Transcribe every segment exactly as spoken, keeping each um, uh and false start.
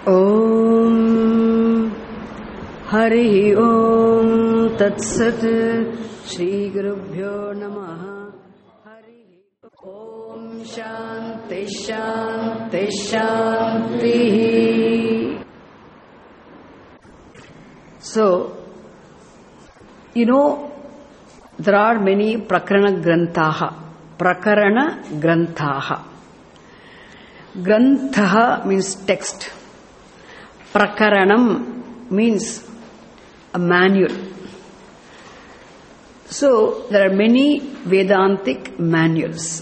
Om Hari Om Tat Sat Shri Gurubhyo Namaha Hari Om Shanti Shanti Shanti. So, you know, there are many Prakarana Grantaha. Prakarana Grantaha. Grantha means text. Prakaranam means a manual. So, there are many Vedantic manuals.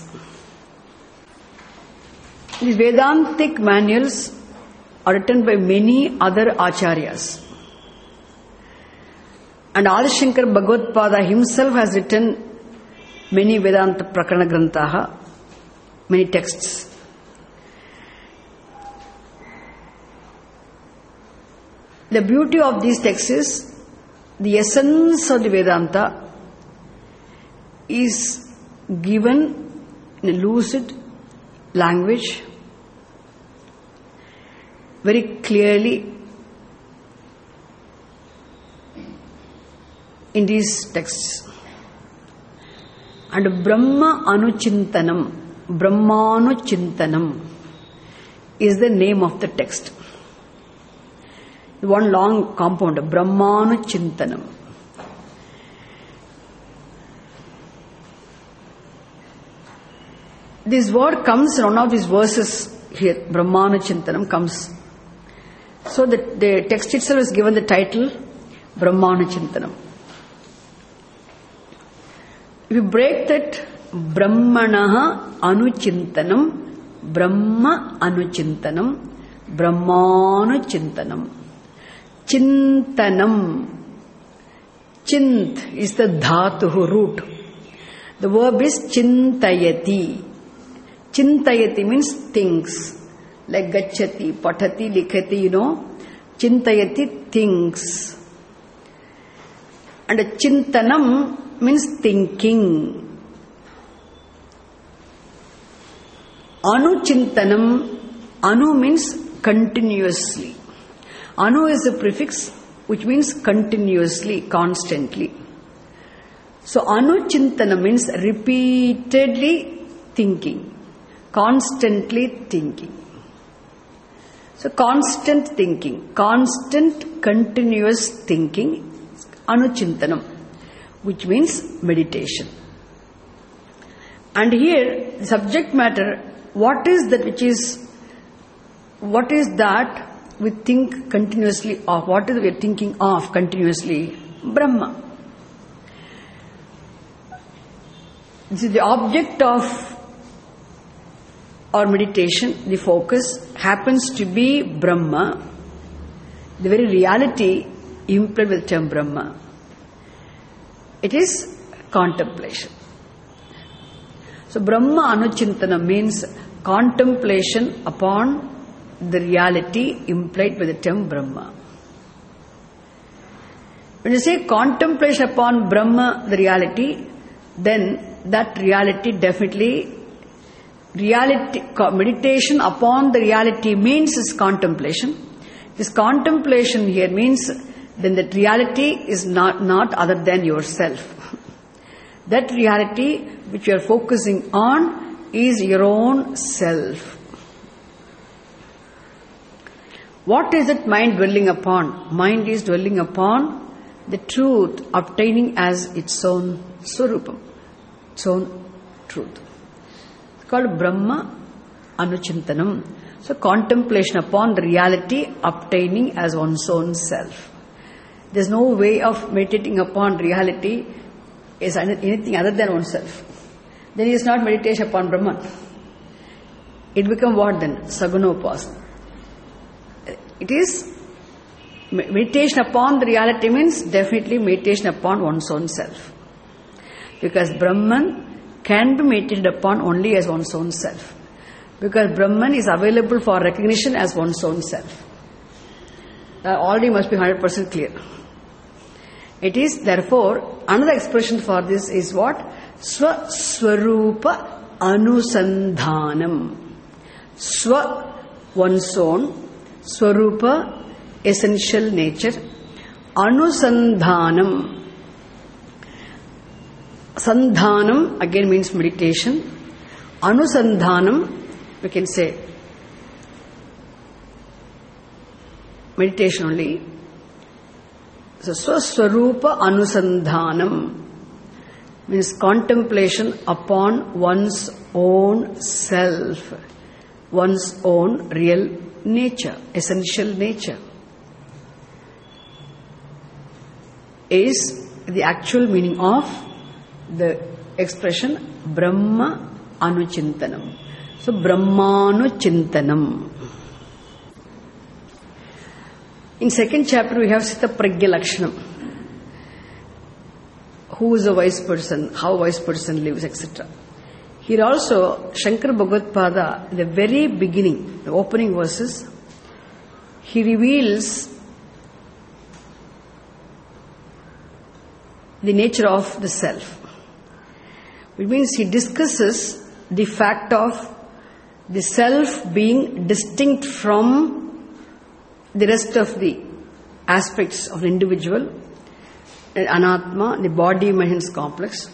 These Vedantic manuals are written by many other Acharyas. And Adi Shankara Bhagavad-pada himself has written many Vedanta Prakarana Grantaha, many texts. The beauty of these texts is the essence of the Vedanta is given in a lucid language, very clearly in these texts. And Brahma Anuchintanam, Brahmanuchintanam is the name of the text. One long compound, Brahmanuchintanam. This word comes in one of these verses here, Brahmanuchintanam comes. So the, the text itself is given the title Brahmanuchintanam. If you break that, Brahmanaha Anuchintanam, Brahma Anuchintanam, Brahmanuchintanam. Chintanam. Chint is the dhatuhu root. The verb is chintayati. Chintayati means things. Like gacchati, patati, likhati, you know. Chintayati, things. And chintanam means thinking. Anuchintanam, anu means continuously. Anu is a prefix which means continuously, constantly. So anuchintanam means repeatedly thinking, constantly thinking. So constant thinking, constant continuous thinking, anuchintanam, which means meditation. And here, the subject matter, what is that which is, what is that we think continuously of? What is we are thinking of continuously? Brahma. This is the object of our meditation, the focus happens to be Brahma, the very reality implied with the term Brahma. It is contemplation. So Brahma Anuchintanam means contemplation upon the reality implied by the term Brahma. When you say contemplation upon Brahma, the reality, then that reality definitely, reality, meditation upon the reality means is contemplation. This contemplation here means then that reality is not, not other than yourself. That reality which you are focusing on is your own self. What is it mind dwelling upon? Mind is dwelling upon the truth obtaining as its own Swarupam, its own truth. It's called Brahma Anuchintanam. So contemplation upon the reality obtaining as one's own self. There's no way of meditating upon reality is anything other than oneself. Then it is not meditation upon Brahman. It becomes what then? Sagunopasana. It is meditation upon the reality means definitely meditation upon one's own self. Because Brahman can be meditated upon only as one's own self. Because Brahman is available for recognition as one's own self. That already must be one hundred percent clear. It is therefore, another expression for this is what? Swa Swarupa Anusandhanam. Swa, one's own. Swarupa, essential nature. Anusandhanam. Sandhanam again means meditation. Anusandhanam, we can say meditation only. So, Swaswarupa Anusandhanam means contemplation upon one's own self, one's own real nature, essential nature, is the actual meaning of the expression Brahma Anuchintanam. So, Brahmanuchintanam. In second chapter, we have Sthita Pragya Lakshanam. Who is a wise person, how a wise person lives, et cetera. Here also, Shankara Bhagavad-pada, in the very beginning, the opening verses, he reveals the nature of the self. It means he discusses the fact of the self being distinct from the rest of the aspects of the individual, Anatma, the body-mind complex.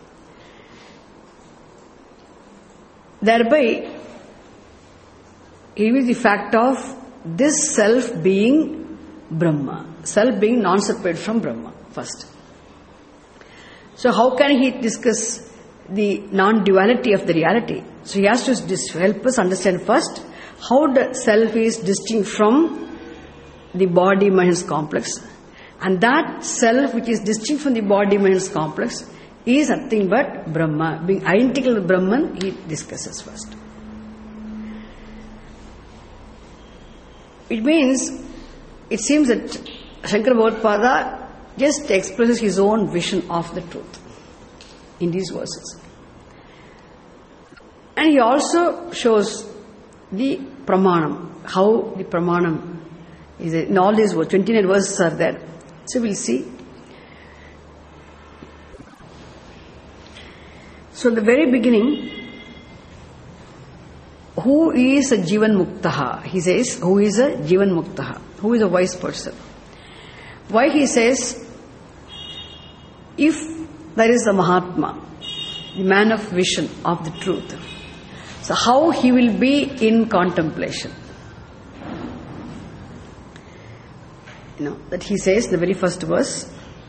Thereby, he reveals the fact of this self being Brahma, self being non-separate from Brahma, first. So how can he discuss the non-duality of the reality? So he has to help us understand first how the self is distinct from the body-mind complex. And that self which is distinct from the body-mind complex is nothing but Brahma. Being identical to Brahman, he discusses first. It means, it seems that Shankara Bhagavad-pada just expresses his own vision of the truth in these verses. And he also shows the pramanam, how the pramanam is in all these words, twenty-nine verses are there. So we'll see. So in the very beginning, who is a Jivan Muktaha? He says, who is a Jivan Muktaha? Who is a wise person? Why he says, if there is a Mahatma, the man of vision of the truth, so how he will be in contemplation? You know, that he says in the very first verse,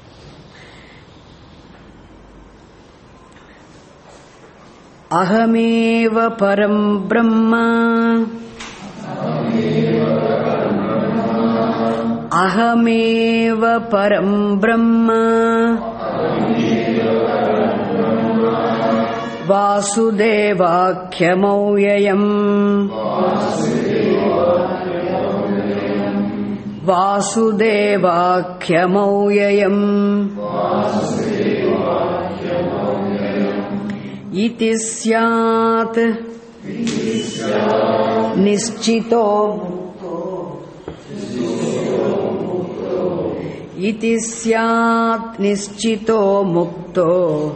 Ahameva param brahma Ahameva param brahma Vasudevakhyamavyayam Vasudevakhyamavyayam Iti syat Nischito Iti syat Nischito Mukto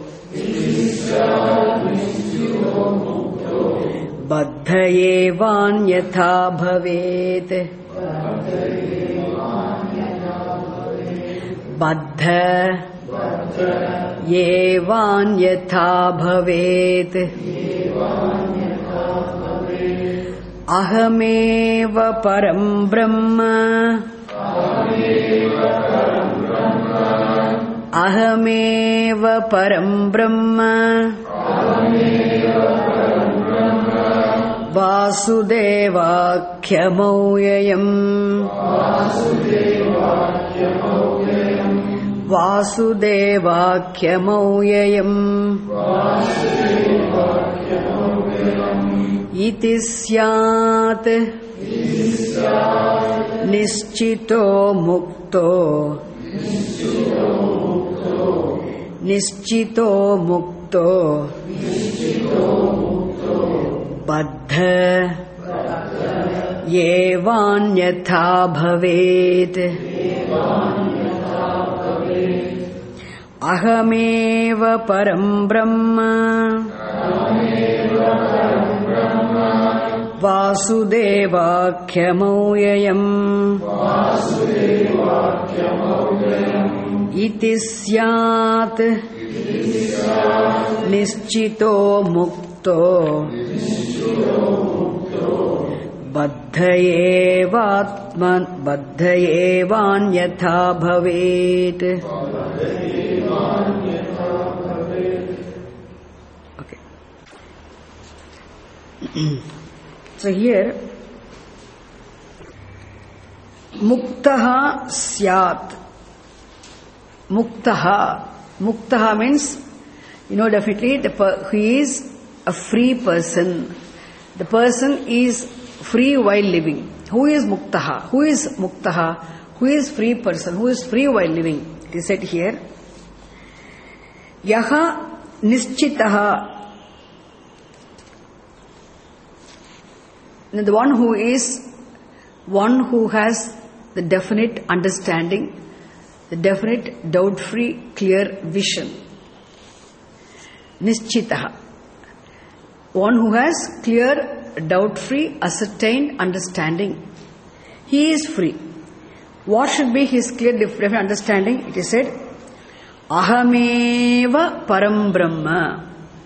Baddhayevan yatha bhavet Baddha Yevan yatha bhavet Ahameva param brahma Ahameva param brahma Vasudevakhyamavyayam Vasudevakhyamavyayam Iti syat Nischito mukto Nischito mukto Baddha Yevan yatha bhavet Ahameva param brahma Vasudevakhyamauryayam iti syat nischito mukto baddhayevatman baddhayevanyatha bhavet. Okay. So here muktaha syat. Muktaha. Muktaha means, you know, definitely the per- he is a free person. The person is free while living. Who is muktaha? Who is muktaha? Who is free person? Who is free while living? It is said here. Yaha nischitaha. The one who is, one who has the definite understanding, the definite doubt-free, clear vision. Nischitaha. One who has clear, doubt-free, ascertained understanding. He is free. What should be his clear, definite understanding? It is said, Ahameva param brahma.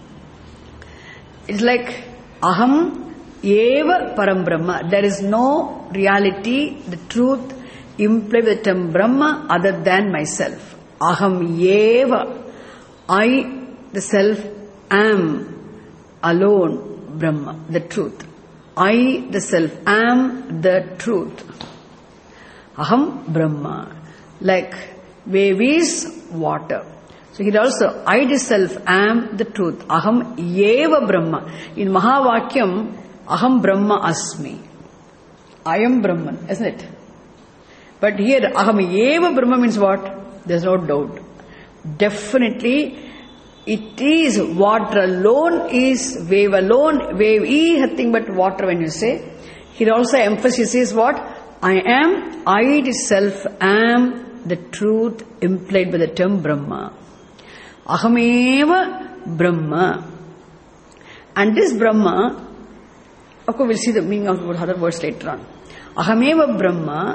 It's like, Aham eva param brahma. There is no reality, the truth, implied with the term Brahma other than myself. Aham eva. I, the self, am alone Brahma, the truth. I, the self, am the truth. Aham Brahma. Like wave is water. So here also, I, the self, am the truth. Aham eva Brahma. In Mahavakyam, Aham Brahma asmi. I am Brahman, isn't it? But here, Aham eva Brahma means what? There's no doubt. Definitely, it is water alone is, wave alone, wave is nothing but water when you say. Here also emphasis is what? I am, I itself am the truth implied by the term Brahma. Aham eva Brahma. And this Brahma, of course we'll see the meaning of other words later on. Aham eva Brahma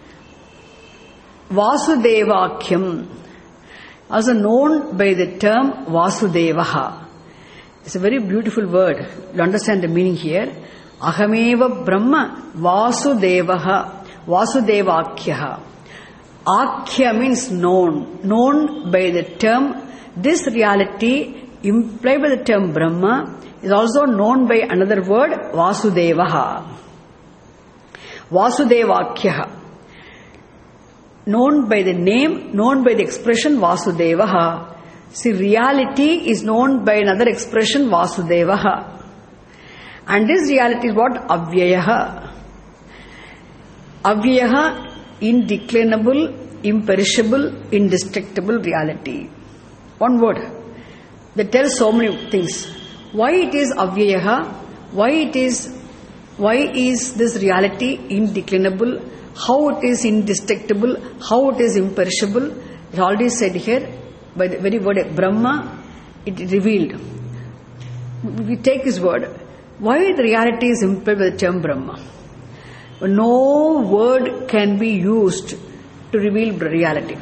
Vasudevakyam, also known by the term Vasudevaha. It's a very beautiful word. You understand the meaning here. Ahameva Brahma Vasudevaha, Vasudevakyaha. Akhya means known. Known by the term, this reality implied by the term Brahma is also known by another word, Vasudevaha. Vasudevakyaha. Known by the name, known by the expression Vasudevaha. See, reality is known by another expression Vasudevaha. And this reality is what? Avyayaha. Avyayaha, indeclinable, imperishable, indestructible reality. One word that tells so many things. Why it is Avyayaha? Why it is, why is this reality indeclinable? How it is indestructible? How it is imperishable? It already said here by the very word Brahma, it revealed. We take this word. Why the reality is implied by the term Brahma? No word can be used to reveal reality.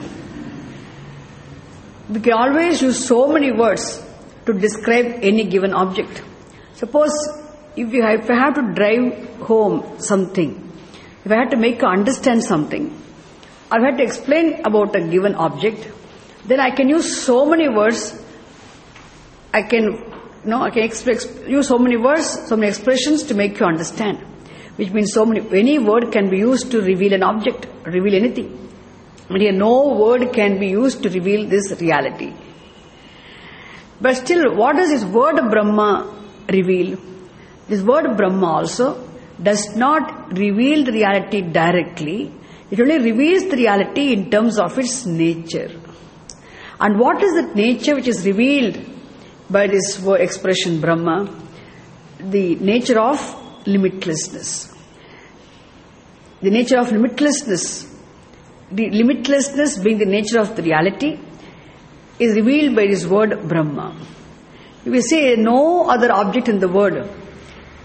We can always use so many words to describe any given object. Suppose if, you have, if I have to drive home something, if I had to make you understand something, or if I had to explain about a given object, then I can use so many words. I can, no, I can express, use so many words, so many expressions to make you understand. Which means so many, any word can be used to reveal an object, reveal anything. But here no word can be used to reveal this reality. But still, what does this word Brahma reveal? This word Brahma also does not reveal the reality directly. It only reveals the reality in terms of its nature. And what is the nature which is revealed by this word expression Brahma? The nature of limitlessness. The nature of limitlessness. The limitlessness being the nature of the reality is revealed by this word Brahma. If we say no other object in the world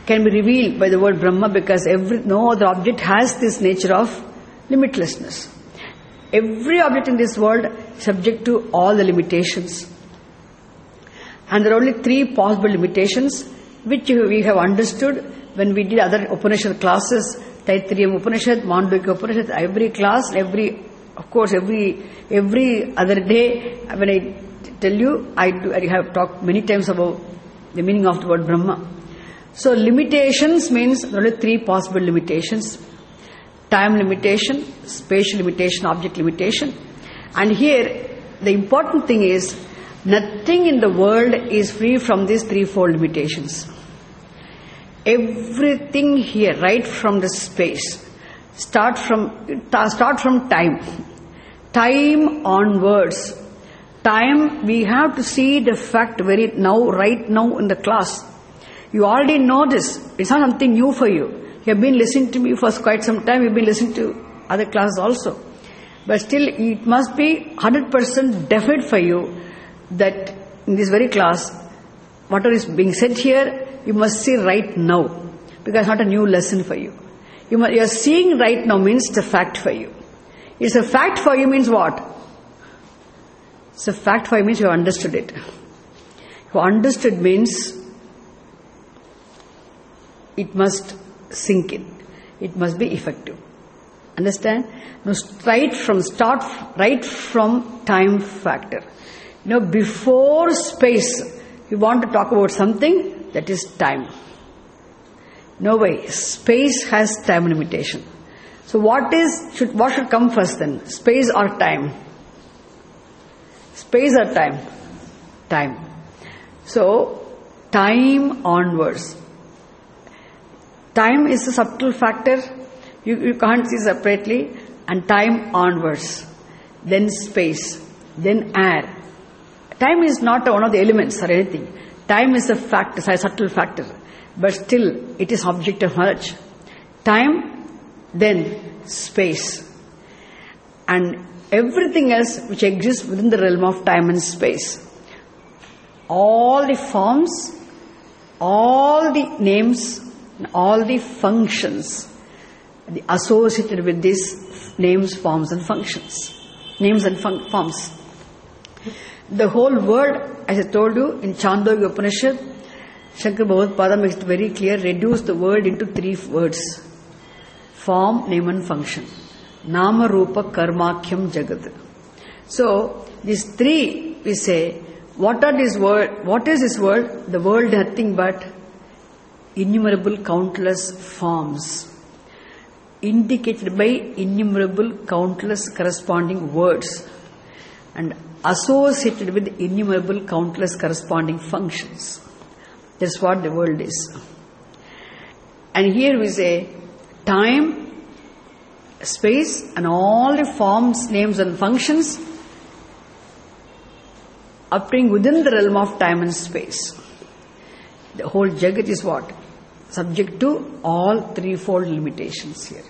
can be revealed by the word Brahma, because every no other object has this nature of limitlessness. Every object in this world is subject to all the limitations. And there are only three possible limitations which we have understood when we did other Upanishad classes, Taittiriya Upanishad, Mandukya Upanishad, every class, every, of course, every every other day, when I tell you, I, do, I have talked many times about the meaning of the word Brahma. So limitations means there are only three possible limitations. Time limitation, spatial limitation, object limitation. And here, the important thing is, nothing in the world is free from these threefold limitations. Everything here, right from the space, start from start from time. Time onwards. Time, we have to see the fact very now, right now in the class. You already know this. It's not something new for you. You have been listening to me for quite some time. You've been listening to other classes also. But still, it must be one hundred percent definite for you that in this very class, whatever is being said here, you must see right now. Because it's not a new lesson for you. You, must, you are seeing right now means it's a fact for you. It's a fact for you means what? It's a fact for you means you have understood it. You understood means it must sink in. It must be effective. Understand? Now, right from start, right from time factor. You know, before space, you want to talk about something, that is time. No way. Space has time limitation. So, what is should what should come first then? Space or time? Space or time? Time. So, time onwards. Time is a subtle factor. You, you can't see separately. And time onwards. Then space. Then air. Time is not one of the elements or anything. Time is a factor, a subtle factor. But still, it is object of knowledge. Time, then space. And everything else which exists within the realm of time and space. All the forms, all the names, all the functions associated with these names, forms and functions. Names and fun- forms. The whole word, as I told you, in Chandogya Upanishad, Shankar Bhagavad makes it very clear, reduce the word into three words. Form, name and function. Nama, Rupa, Karmakyam, Jagat. So, these three, we say, what are these word? What is this world? The world is nothing but innumerable, countless forms, indicated by innumerable, countless corresponding words, and associated with innumerable, countless corresponding functions. That's what the world is. And here we say, time, space, and all the forms, names, and functions appearing within the realm of time and space. The whole Jagat is what? Subject to all threefold limitations here.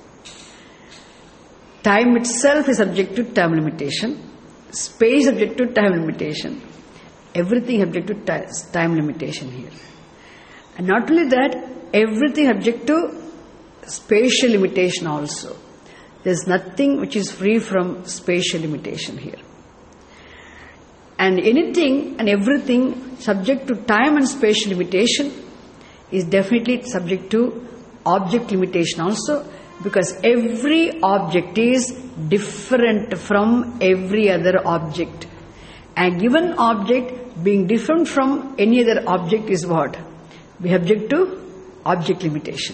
Time itself is subject to time limitation. Space subject to time limitation. Everything subject to time limitation here. And not only that, everything subject to spatial limitation also. There is nothing which is free from spatial limitation here. And anything and everything subject to time and spatial limitation is definitely subject to object limitation also, because every object is different from every other object. A given object being different from any other object is what? We subject to object limitation.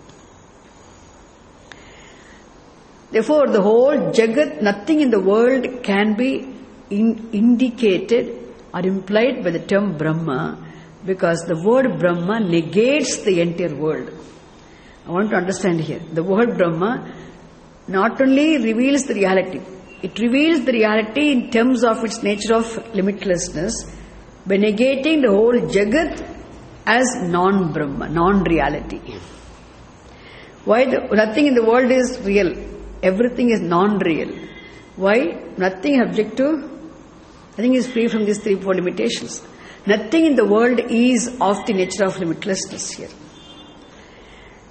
Therefore, the whole Jagat, nothing in the world can be in indicated or implied by the term Brahma, because the word Brahma negates the entire world. I want to understand here. The word Brahma not only reveals the reality, it reveals the reality in terms of its nature of limitlessness by negating the whole Jagat as non-Brahma, non-reality. Why? The, nothing in the world is real. Everything is non-real. Why? Nothing is subject to, nothing is free from these three four limitations. Nothing in the world is of the nature of limitlessness here.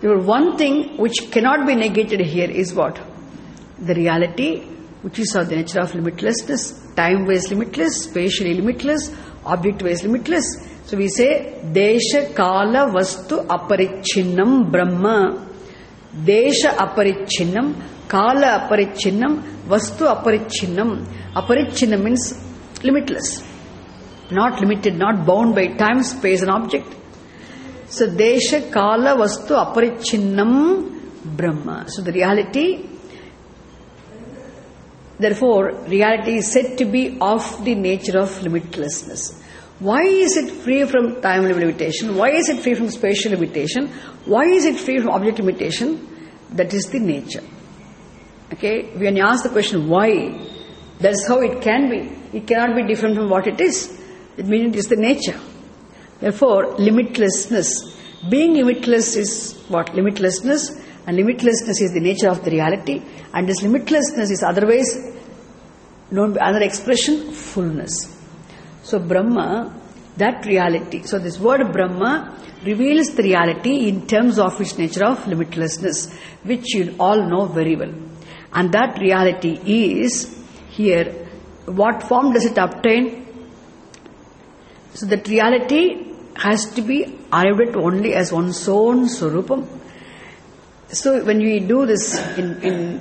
There one thing which cannot be negated here is what? The reality, which is of the nature of limitlessness, time-wise limitless, spatially limitless, object-wise limitless. So we say, Desha Kala Vastu Aparichinnam Brahma. Desha Aparichinnam, Kala Aparichinnam, Vastu Aparichinnam. Aparichinnam means limitless. Not limited, not bound by time, space and object. So, Desha Kala Vastu Aparichinnam Brahma. So, the reality, therefore, reality is said to be of the nature of limitlessness. Why is it free from time limitation? Why is it free from spatial limitation? Why is it free from object limitation? That is the nature. Okay, when you ask the question why, that's how it can be. It cannot be different from what it is. It means it is the nature. Therefore, limitlessness. Being limitless is what? Limitlessness. And limitlessness is the nature of the reality. And this limitlessness is otherwise known by another expression, fullness. So, Brahma, that reality. So, this word Brahma reveals the reality in terms of its nature of limitlessness, which you all know very well. And that reality is here, what form does it obtain? So that reality has to be arrived at only as one's own Swarupam. So when we do this in, in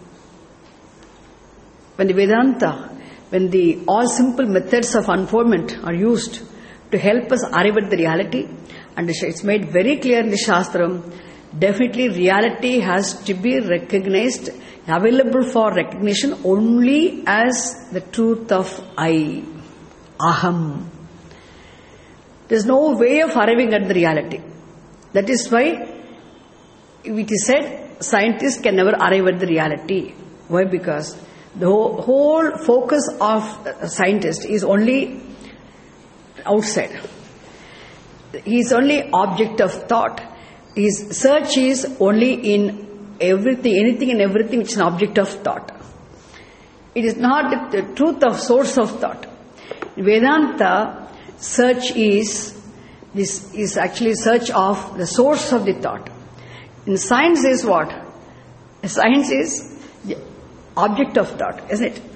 when the Vedanta, when the all simple methods of unfoldment are used to help us arrive at the reality, and it's made very clear in the Shastram, definitely reality has to be recognized, available for recognition only as the truth of I, Aham. There is no way of arriving at the reality. That is why it is said scientists can never arrive at the reality. Why? Because the whole, whole focus of a scientist is only outside. He is only object of thought. His search is only in everything, anything and everything which is an object of thought. It is not the truth of source of thought. Vedanta search is this is actually search of the source of the thought. In science is what? Science is the object of thought, isn't it?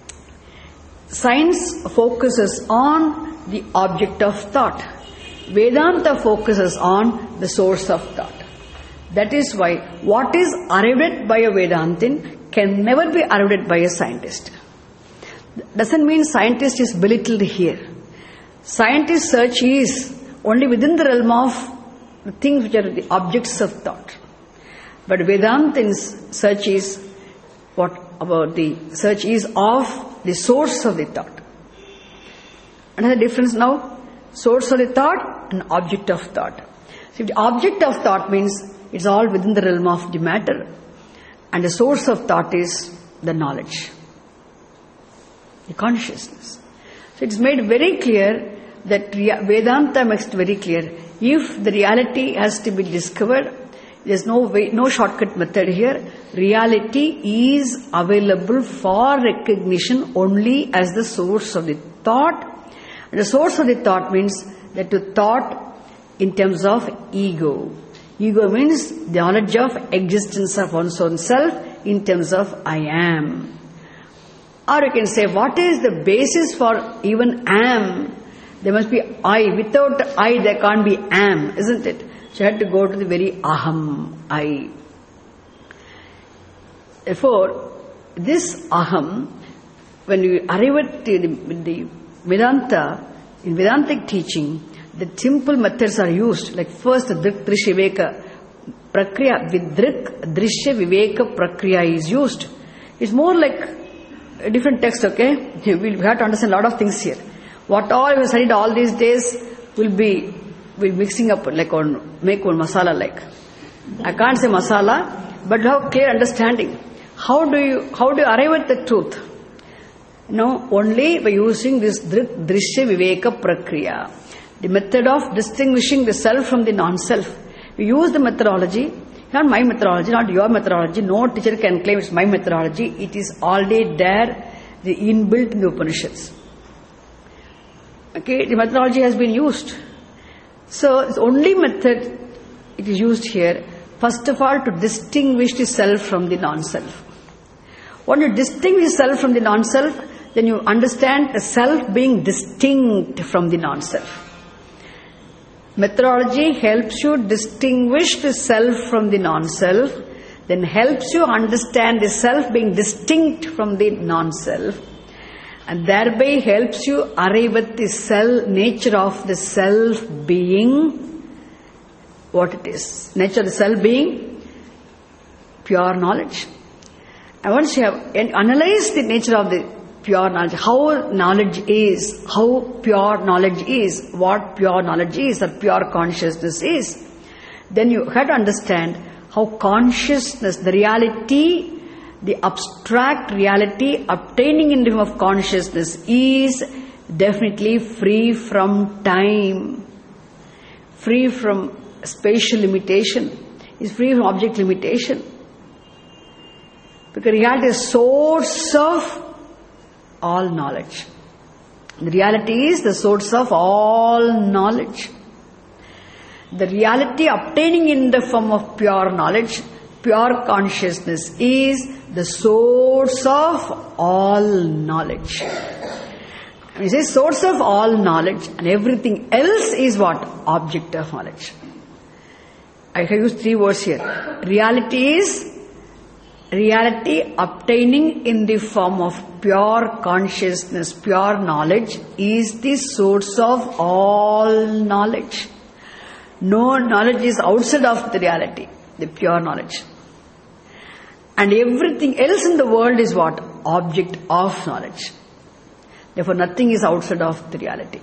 Science focuses on the object of thought. Vedanta focuses on the source of thought. That is why what is arrived at by a Vedantin can never be arrived at by a scientist. Doesn't mean scientist is belittled here. Scientist search is only within the realm of the things which are the objects of thought. But Vedantin's search is what about the search is of the source of the thought. Another difference now? Source of the thought and object of thought. So if the object of thought means it's all within the realm of the matter, and the source of thought is the knowledge, the consciousness. So it's made very clear that Vedanta makes it very clear. If the reality has to be discovered, there's no way, no shortcut method here. Reality is available for recognition only as the source of the thought. And the source of the thought means that to thought in terms of ego. Ego means the knowledge of existence of one's own self in terms of I am. Or you can say, what is the basis for even am? There must be I. Without I, there can't be am, isn't it? So you have to go to the very aham, I. Therefore, this aham, when you arrive at the, the Vedanta, in Vedantic teaching, the simple methods are used, like first the Drik Drishya Viveka Prakriya, with Drik Drishya Viveka Prakriya is used. It's more like a different text, okay? We have to understand a lot of things here. What all we have studied all these days will be will mixing up like on make one masala like. I can't say masala, but have clear understanding. How do you how do you arrive at the truth? No, only by using this Drik Drishya Viveka Prakriya, the method of distinguishing the self from the non-self. We use the methodology, not my methodology, not your methodology. No teacher can claim it's my methodology. It is already there, the inbuilt in the Upanishads. Okay, the methodology has been used. So, the only method it is used here, First of all, to distinguish the self from the non-self. When you distinguish self from the non-self, then you understand the self being distinct from the non-self. Methodology helps you distinguish the self from the non-self, then helps you understand the self being distinct from the non-self, and thereby helps you arrive at the self, nature of the self being what it is. Nature of the self being pure knowledge. And once you have analyzed the nature of the pure knowledge, how knowledge is, how pure knowledge is, what pure knowledge is, or pure consciousness is, then you have to understand how consciousness, the reality, the abstract reality obtaining in the form of consciousness is definitely free from time, free from spatial limitation, is free from object limitation. Because reality is source of all knowledge. The reality is the source of all knowledge. The reality obtaining in the form of pure knowledge, pure consciousness, is the source of all knowledge. When you say source of all knowledge, and everything else is what? Object of knowledge. I have used three words here. Reality is reality obtaining in the form of pure consciousness, pure knowledge, is the source of all knowledge. No knowledge is outside of the reality, the pure knowledge. And everything else in the world is what? Object of knowledge. Therefore, nothing is outside of the reality.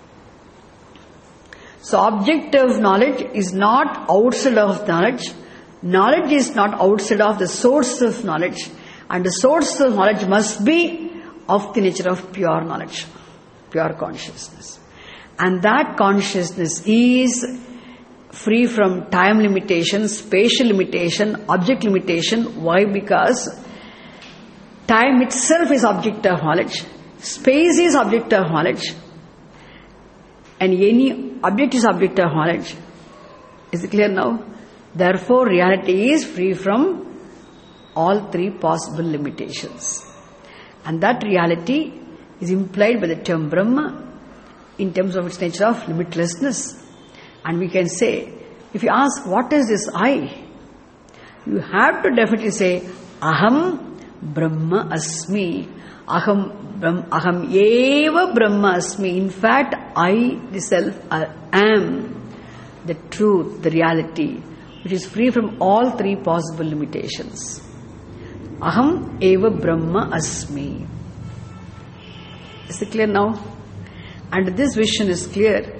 So, object of knowledge is not outside of knowledge. Knowledge is not outside of the source of knowledge. And the source of knowledge must be of the nature of pure knowledge, pure consciousness. And that consciousness is free from time limitation, spatial limitation, object limitation. Why? Because time itself is object of knowledge. Space is object of knowledge. And any object is object of knowledge. Is it clear now? Therefore, reality is free from all three possible limitations. And that reality is implied by the term Brahma in terms of its nature of limitlessness. And we can say, if you ask, what is this I? You have to definitely say, Aham Brahma Asmi. Aham, Brahm, aham Eva Brahma Asmi. In fact, I, the self, I am the truth, the reality, which is free from all three possible limitations. Aham Eva Brahma Asmi. Is it clear now? And this vision is clear.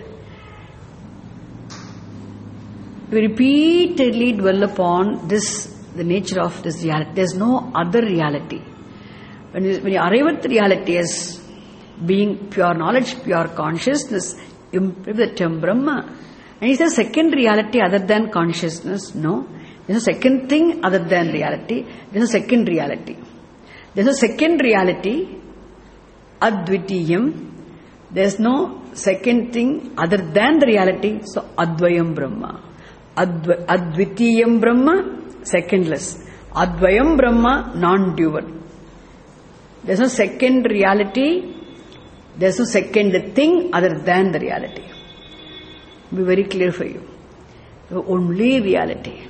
We repeatedly dwell upon this, the nature of this reality. There is no other reality. When you, when you arrive at the reality as being pure knowledge, pure consciousness, with the term Brahma, and is there a second reality other than consciousness? No. There is a second thing other than reality. There is a second reality. There is a second reality, Advitiyam. There is no second thing other than the reality, so Advayam Brahma. Adv- Advitiyam Brahma, secondless. Advayam Brahma, non-dual. There is no second reality, there is no second thing other than the reality. Be very clear for you. Only reality.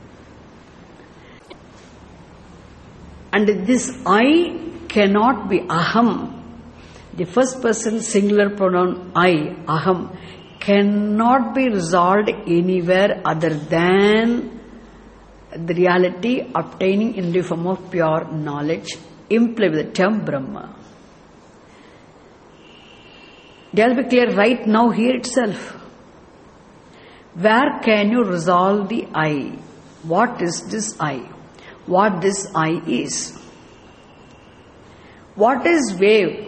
And this I cannot be Aham. The first person singular pronoun I, Aham, cannot be resolved anywhere other than the reality obtaining in the form of pure knowledge, implied with the term Brahma. It has to be clear right now here itself. Where can you resolve the I? What is this I? What this I is? What is wave?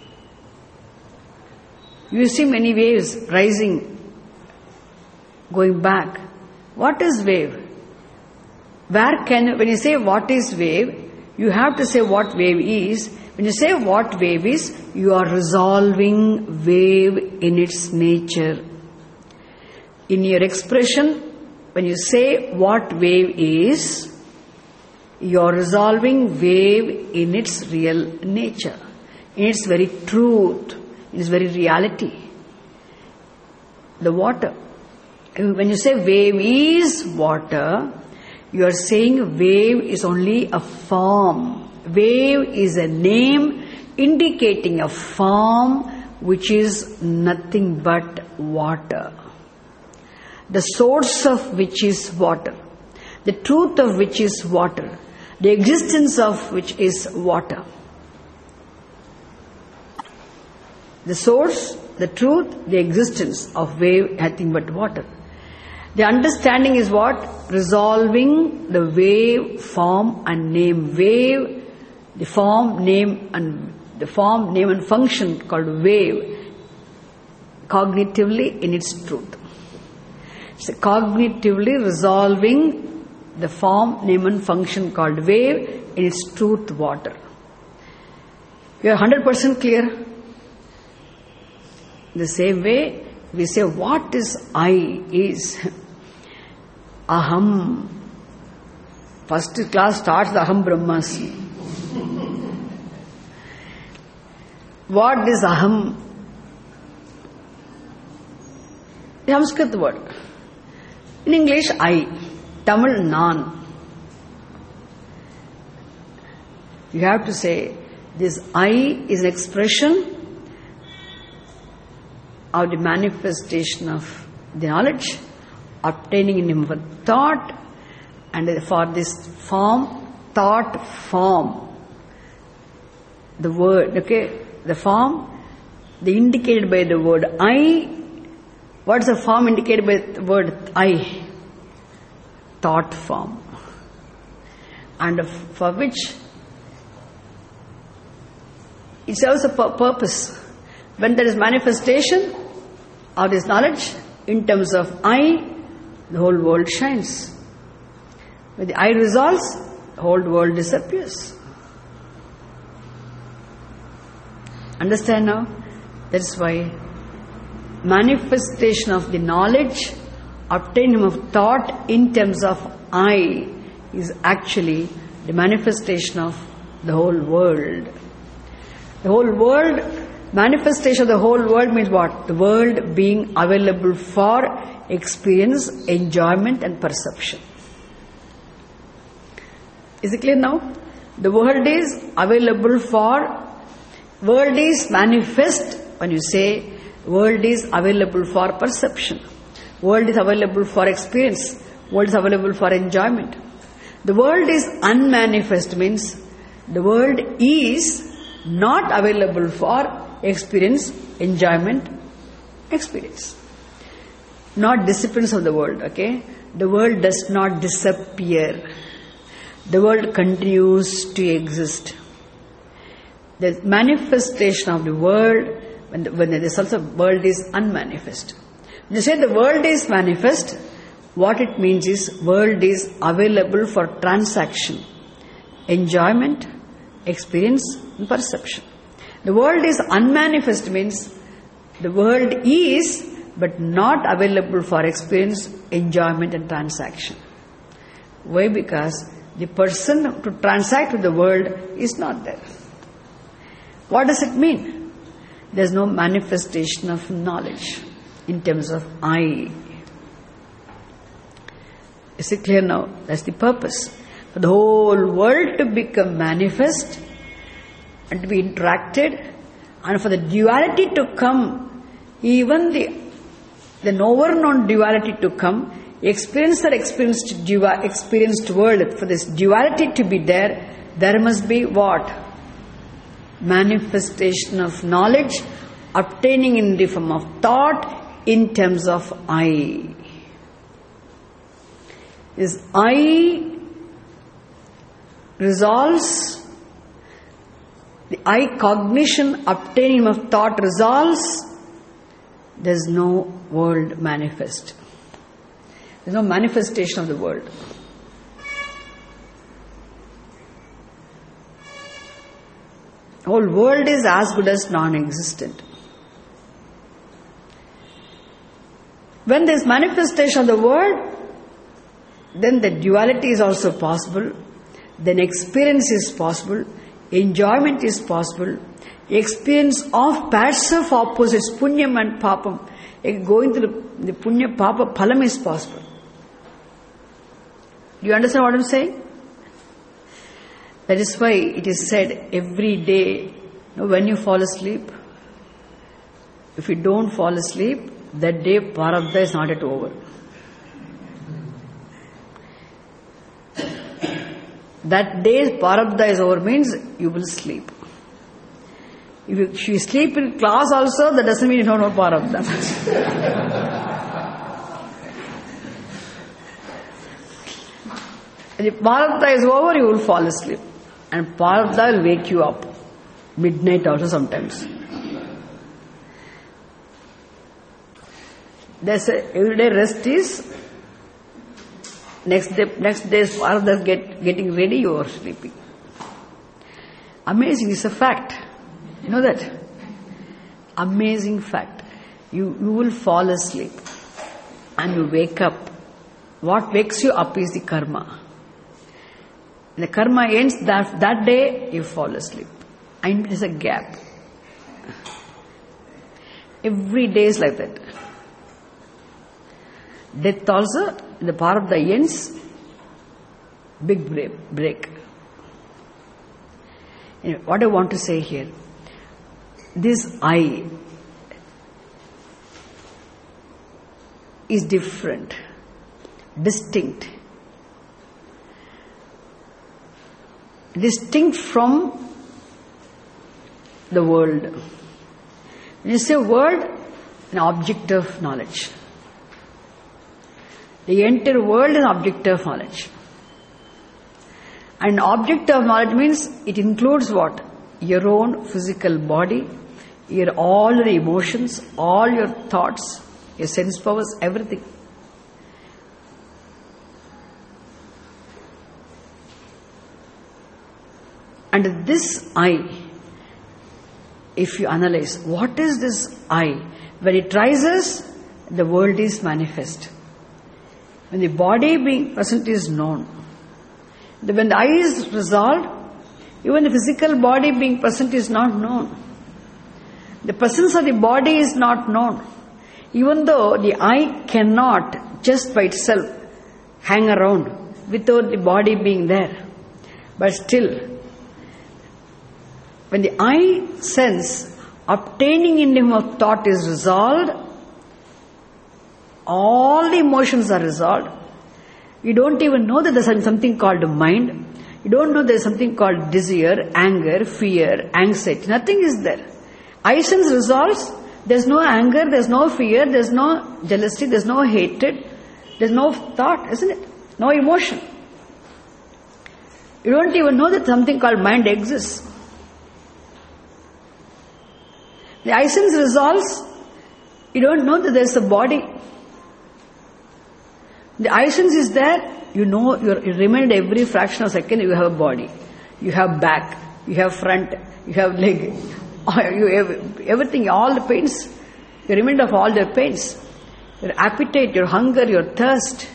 You see many waves rising, going back. What is wave? Where can you, when you say what is wave, you have to say what wave is. When you say what wave is, you are resolving wave in its nature. In your expression, when you say what wave is, you are resolving wave in its real nature, in its very truth, in its very reality. The water. When you say wave is water, you are saying wave is only a form. Wave is a name indicating a form which is nothing but water. The source of which is water. The truth of which is water. The existence of which is water. The source, the truth, the existence of wave, nothing but water. The understanding is what? Resolving the wave, form and name. Wave, the form, name and the form, name and function called wave, cognitively in its truth. It's cognitively resolving the form, name and function called wave in its truth, water. You are one hundred percent clear? The same way, we say what is I is Aham. First class starts the Aham Brahmasmi. What is Aham? The Sanskrit word. In English, I. Tamil, Nan. You have to say this I is an expression of the manifestation of the knowledge obtaining in him with thought, and for this form, thought form, the word, okay, the form, the indicated by the word I. What is the form indicated by the word I? Thought form. And for which it serves a purpose. When there is manifestation of this knowledge in terms of I, the whole world shines. When the I resolves, the whole world disappears. Understand now? That's why manifestation of the knowledge obtained of thought in terms of I is actually the manifestation of the whole world. The whole world, manifestation of the whole world means what? The world being available for experience, enjoyment and perception. Is it clear now? The world is available for, world is manifest when you say world is available for perception. World is available for experience. World is available for enjoyment. The world is unmanifest means the world is not available for experience, enjoyment, experience. Not disappearance of the world, okay? The world does not disappear. The world continues to exist. The manifestation of the world, when the, when the result of the world is unmanifest. When you say the world is manifest, what it means is world is available for transaction, enjoyment, experience and perception. The world is unmanifest means the world is but not available for experience, enjoyment and transaction. Why? Because the person to transact with the world is not there. What does it mean? There is no manifestation of knowledge in terms of I. Is it clear now? That's the purpose. For the whole world to become manifest and to be interacted, and for the duality to come, even the, the knower-known duality to come, experienced or experienced, du- experienced world, for this duality to be there, there must be what? Manifestation of knowledge obtaining in the form of thought in terms of I. Is I resolves, the I cognition obtaining of thought resolves, there is no world manifest. There is no manifestation of the world. The whole world is as good as non-existent. When there is manifestation of the world, then the duality is also possible, then experience is possible, enjoyment is possible, experience of pairs of opposites, punyam and papam, going through the punya papa phalam is possible. Do you understand what I'm saying? That is why it is said every day, you know, when you fall asleep, if you don't fall asleep, that day Prarabdha is not yet over. That day Prarabdha is over means you will sleep. If you, if you sleep in class also, that doesn't mean you don't know Prarabdha. If Prarabdha is over, you will fall asleep. And Prarabdha will wake you up. Midnight also sometimes. There's a everyday rest is next day, next day's Prarabdha get getting ready, you are sleeping. Amazing, it's a fact. You know that? Amazing fact. You, you will fall asleep and you wake up. What wakes you up is the karma. The karma ends, that, that day you fall asleep. And there's a gap. Every day is like that. Death also, the Prarabdha ends, big break. break. Anyway, what I want to say here, this I is different, distinct. Distinct from the world. When you say world, an object of knowledge. The entire world is an object of knowledge. And object of knowledge means it includes what? Your own physical body, your all your emotions, all your thoughts, your sense powers, everything. And this I, if you analyze, what is this I? When it rises, the world is manifest. When the body being present is known. When the I is resolved, even the physical body being present is not known. The presence of the body is not known. Even though the I cannot just by itself hang around without the body being there. But still, when the I sense obtaining in him of thought is resolved, all the emotions are resolved. You don't even know that there's something called mind. You don't know there's something called desire, anger, fear, anxiety. Nothing is there. I sense resolves. There's no anger, there's no fear, there's no jealousy, there's no hatred, there's no thought, isn't it? No emotion. You don't even know that something called mind exists. The I sense resolves, you don't know that there's a body. The I sense is there, you know, you're, you remember every fraction of a second you have a body. You have back, you have front, you have leg, you have everything, all the pains. You remember of all their pains. Your appetite, your hunger, your thirst.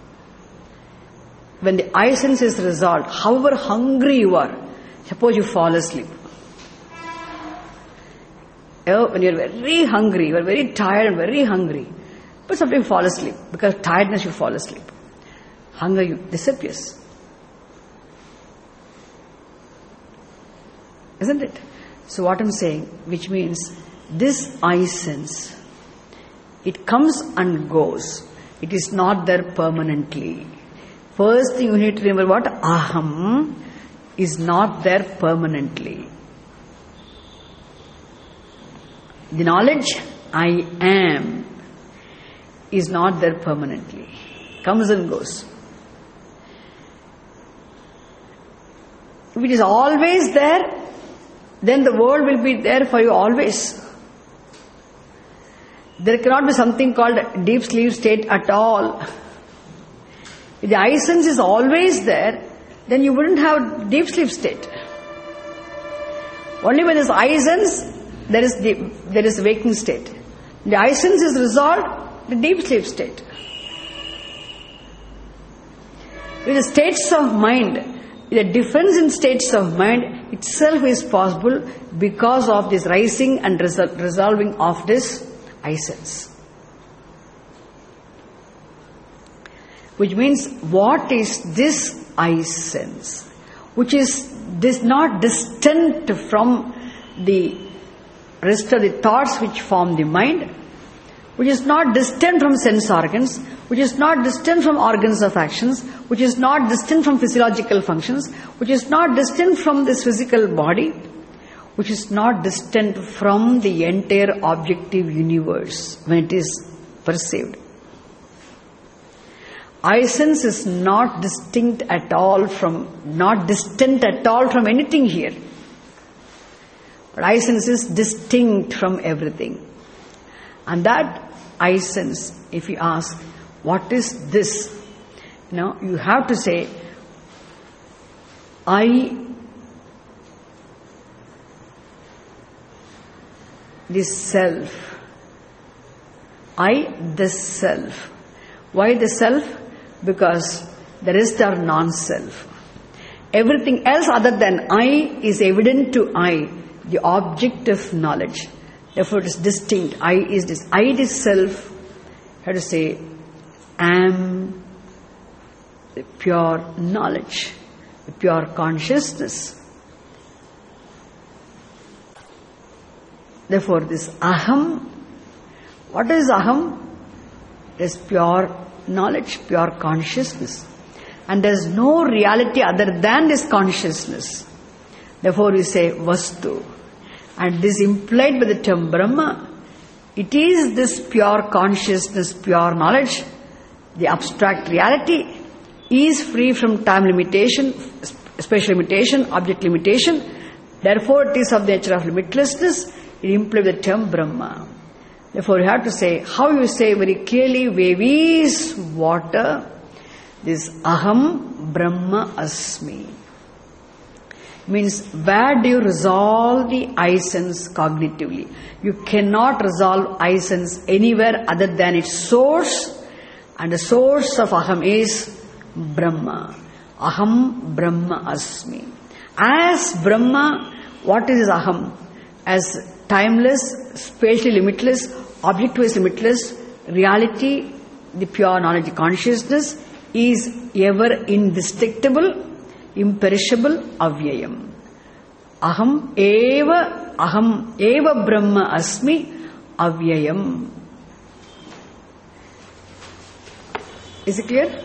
When the I sense is resolved, however hungry you are, suppose you fall asleep. When you're very hungry, you're very tired and very hungry, but sometimes you fall asleep. Because tiredness you fall asleep. Hunger you disappears. Isn't it? So what I'm saying, which means this I sense, it comes and goes. It is not there permanently. First thing you need to remember what? Aham is not there permanently. The knowledge I am is not there permanently. Comes and goes. If it is always there, then the world will be there for you always. There cannot be something called deep sleep state at all. If the I sense is always there, then you wouldn't have deep sleep state. Only when there is I sense, there is deep, there is waking state. The I sense is resolved, the deep sleep state. With the states of mind, the difference in states of mind itself is possible because of this rising and resol- resolving of this I sense. Which means, what is this I sense? Which is this not distant from the rest of the thoughts which form the mind, which is not distant from sense organs, which is not distant from organs of actions, which is not distant from physiological functions, which is not distant from this physical body, which is not distant from the entire objective universe when it is perceived. I sense is not distinct at all from, not distant at all from anything here. But I sense is distinct from everything. And that I sense, if you ask, what is this? You know, you have to say, I, this self. I, this self. Why the self? Because the rest are non-self. Everything else other than I is evident to I, the object of knowledge. Therefore it is distinct. I is this. I is self. How to say, am the pure knowledge, the pure consciousness. Therefore this aham, what is aham? It is pure knowledge, pure consciousness. And there is no reality other than this consciousness. Therefore we say vastu. And this implied by the term Brahma, it is this pure consciousness, pure knowledge. The abstract reality is free from time limitation, spatial limitation, object limitation. Therefore it is of the nature of limitlessness. It implies the term Brahma. Therefore you have to say, how you say very clearly, wave is water, this aham Brahma asmi. Means, where do you resolve the I sense cognitively? You cannot resolve I sense anywhere other than its source, and the source of aham is Brahma. Aham Brahma asmi. As Brahma, what is aham? As timeless, spatially limitless, object-wise limitless, reality, the pure knowledge, the consciousness, is ever indestructible, imperishable, avyayam. Aham eva, aham eva Brahma asmi, avyayam. Is it clear?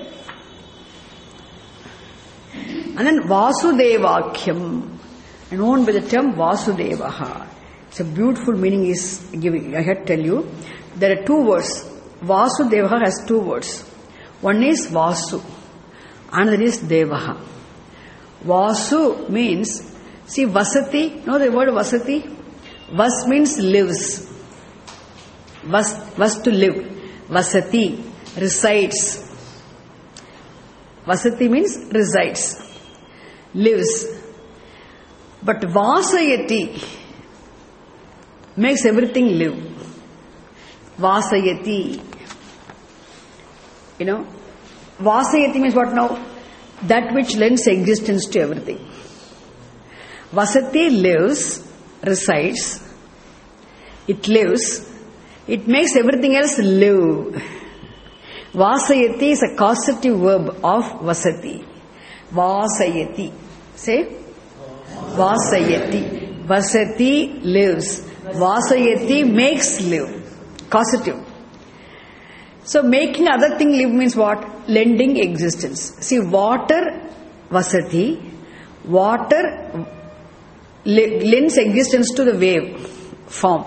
And then Vasudevakyam, known by the term Vasudevaha. It's a beautiful meaning is giving. I had to tell you, there are two words. Vasudevaha has two words. One is Vasu, another is Devaha. Vasu means, see Vasati, know the word Vasati? Vas means lives. Vas, vas to live. Vasati, resides. Vasati means resides, lives. But Vasayati makes everything live. Vasayati. You know, Vasayati means what now? That which lends existence to everything. Vasati lives, resides, it lives, it makes everything else live. Vasayati is a causative verb of Vasati. Vasayati. Say, Vasayati. Vasati lives. Vasayati makes live. Causative. So making other thing live means what? Lending existence. See, water, Vasati, water lends existence to the wave form.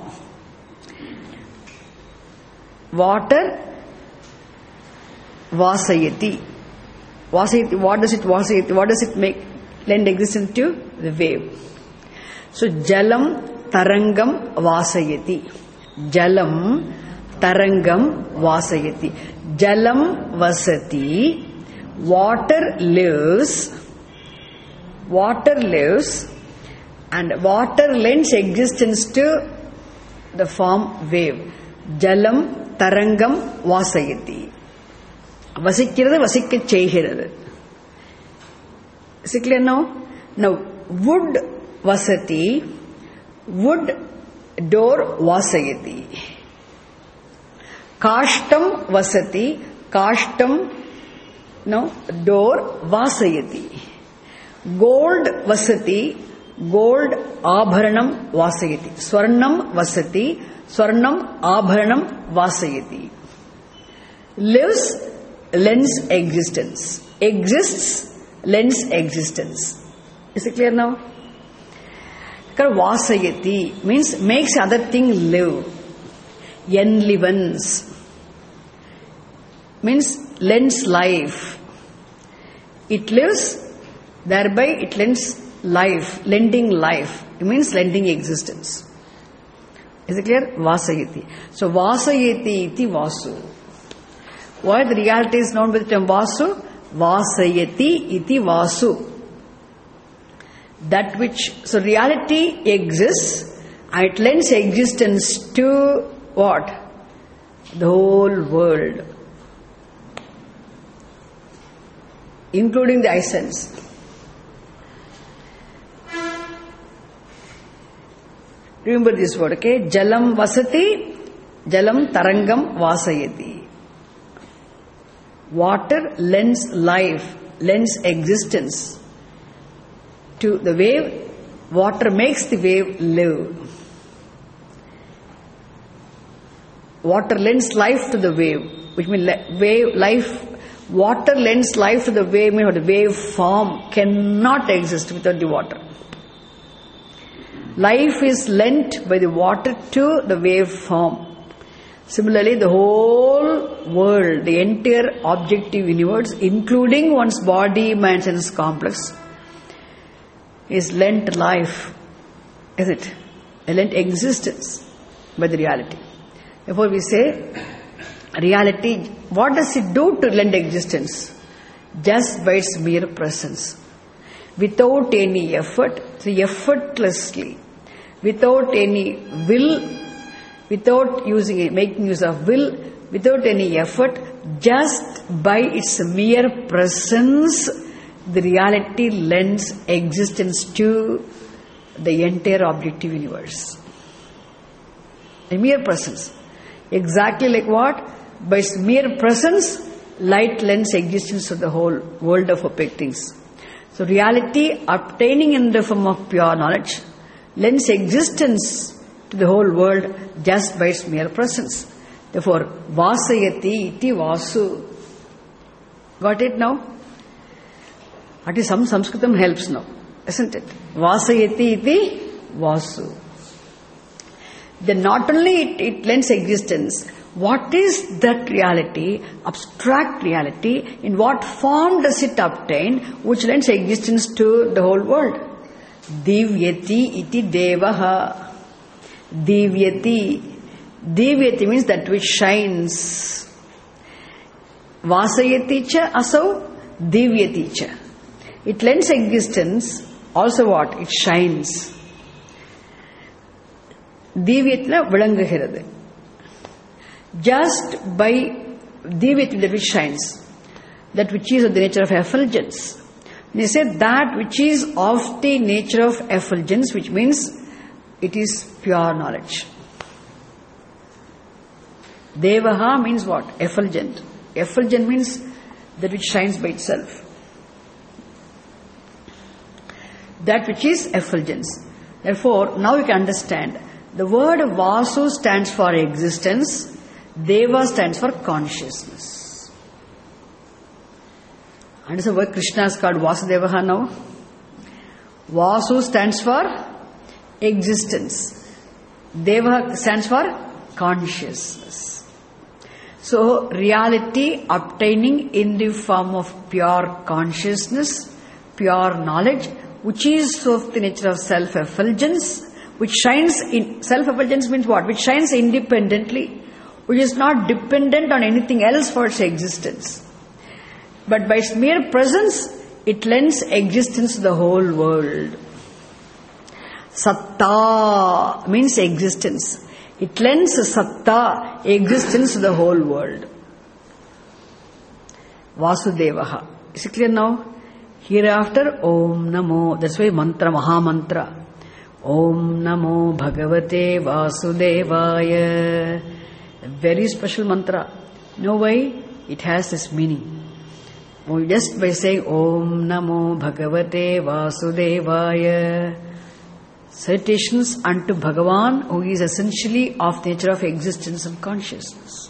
Water, Vasayati. Vasayati, what does it Vasayati? What does it make? Lend existence to the wave. So, Jalam, Tarangam, Vasayati. Jalam, Tarangam, Vasayati. Jalam, Vasati. Water lives. Water lives. And water lends existence to the form wave. Jalam, Tarangam, Vasayati. Vasikkirathu, vasikka cheygirathu. Is it clear now? Now, wood vasati, wood door vasayati. Kashtam vasati, kashtam, no, door vasayati. Gold vasati, gold abharanam vasayati. Swarnam vasati, swarnam abharanam vasayati. Lives, lends existence. Exists, lends existence. Is it clear now? Vasayati means makes other thing live. Enlivens means lends life. It lives, thereby it lends life, lending life. It means lending existence. Is it clear? Vasayati. So Vasayati iti Vasu. Why the reality is known with the term Vasu? Vasayati iti Vasu. That which, so reality exists and it lends existence to what? The whole world, including the essence. Remember this word, okay? Jalam vasati, jalam tarangam vasayati. Water lends life, lends existence to the wave. Water makes the wave live. Water lends life to the wave, which means wave life. Water lends life to the wave, meaning the wave form cannot exist without the water. Life is lent by the water to the wave form. Similarly, the whole world, the entire objective universe, including one's body, mind, sense complex, is lent life. Is it? Lent existence by the reality. Therefore, we say, reality, what does it do to lend existence? Just by its mere presence. Without any effort, so effortlessly, without any will, without using making use of will, without any effort, just by its mere presence, the reality lends existence to the entire objective universe. A mere presence. Exactly like what? By its mere presence, light lends existence to the whole world of opaque things. So reality, obtaining in the form of pure knowledge, lends existence to the whole world just by its mere presence. Therefore, Vasayati iti Vasu. Got it now? At least some Sanskritam helps now, isn't it? Vasayati iti Vasu. Then not only it, it lends existence, what is that reality, abstract reality, in what form does it obtain, which lends existence to the whole world? Divyati iti devaha. Divyati. Divyati means that which shines. Vasayati cha asau divyati cha. It lends existence, also what? It shines. Divyatna vilanguhirathu. Just by divyati, that which shines, that which is of the nature of effulgence. They say that which is of the nature of effulgence, which means it is pure knowledge. Devaha means what? Effulgent. Effulgent means that which shines by itself. That which is effulgence. Therefore, now you can understand. The word Vasu stands for existence. Deva stands for consciousness. And so why Krishna is called Vasudevaha now? Vasu stands for existence. Deva stands for consciousness. So reality obtaining in the form of pure consciousness, pure knowledge, which is of the nature of self-effulgence, which shines in, self-effulgence means what? Which shines independently, which is not dependent on anything else for its existence. But by its mere presence, it lends existence to the whole world. Satta means existence. It lends satta, existence to the whole world. Vasudevaha. Is it clear now? Hereafter, Om Namo. That's why mantra, Maha Mantra. Om Namo Bhagavate Vasudevaya. A very special mantra. No way it has this meaning. Just by saying Om Namo Bhagavate Vasudevaya, citations unto Bhagavan, who is essentially of the nature of existence and consciousness.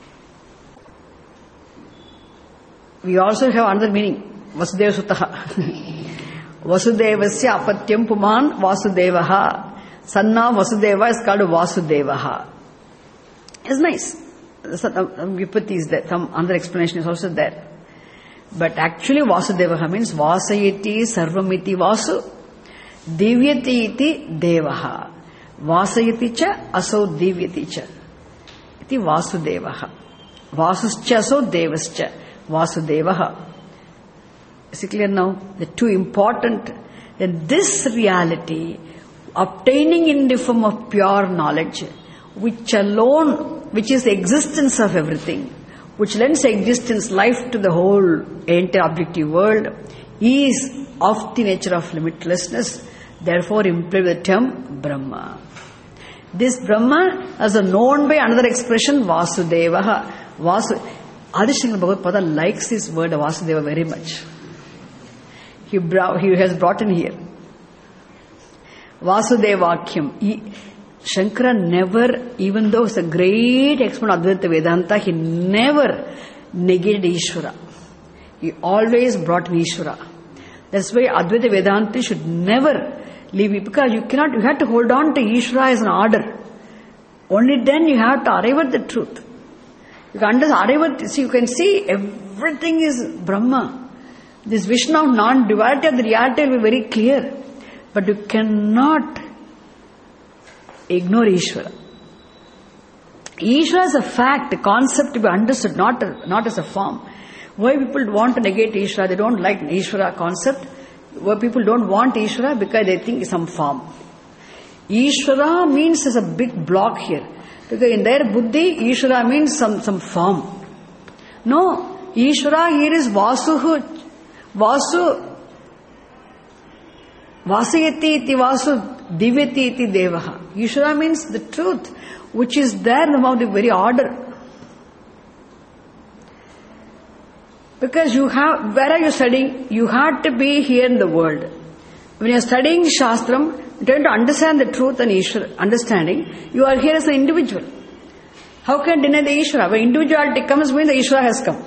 We also have another meaning, Vasudeva Sutaha. Vasudevasya apatyam puman Vasudevaha. Sanna Vasudeva is called Vasudevaha. It's nice. Some vipatti is there, some other explanation is also there. But actually Vasudevaha means Vasayati Sarvamiti Vasu Divyati iti Devaha. Vasayati cha aso divyati cha. Iti Vasudevaha. Vasuscha aso devascha. Vasudevaha. Is it clear now? The two important. Then this reality, obtaining in the form of pure knowledge, which alone, which is the existence of everything, which lends existence, life to the whole entire objective world, is of the nature of limitlessness, therefore implied with the term Brahma. This Brahma is known by another expression, Vasudevaha. Vasu. Adishangala Bhagavad likes this word Vasudeva very much. He, brought, he has brought in here. Vasudevakyam. He, Shankara never, even though he's a great expert of Advaita Vedanta, he never negated Ishvara. He always brought in Ishvara. That's why Advaita Vedanta should never leave it, because you cannot, you have to hold on to Ishvara as an order. Only then you have to arrive at the truth. You can arrive at, see, you can see everything is Brahma. This vision of non-duality of the reality will be very clear. But you cannot ignore Ishvara. Ishvara is a fact, a concept to be understood, not, a, not as a form. Why people want to negate Ishvara? They don't like Ishvara concept. Why people don't want Ishvara? Because they think it's some form. Ishvara means there's a big block here. Because in their buddhi, Ishvara means some, some form. No, Ishvara here is Vasuhu, Vasu, Vasayati iti Vasu, Divyati iti Devaha. Ishvara means the truth, which is there about the very order. Because you have, where are you studying? You have to be here in the world. When you are studying Shastram, trying to understand the truth and Ishvara, understanding, you are here as an individual. How can you deny the Ishvara? When individuality comes, means the Ishvara has come.